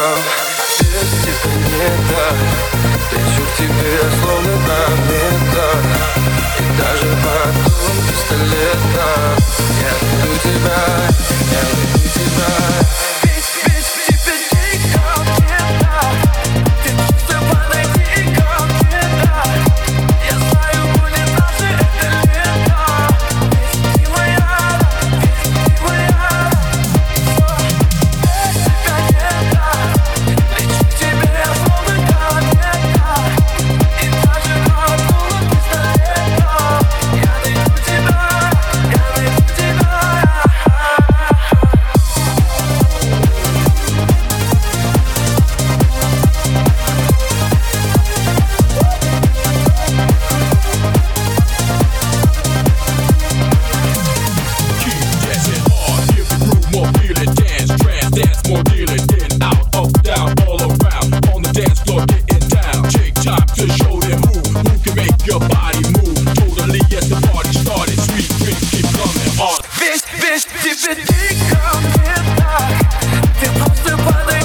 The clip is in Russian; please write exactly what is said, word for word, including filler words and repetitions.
там. Без тебя не так. Лечу к тебе, словно комета. И даже под дулом пистолета я найду тебя, я найду тебя. To show them who, who can make your body move. Totally, yes, the party started. Sweet drinks keep coming on. Весь, весь тебе дико мне так. Ты просто падаешь.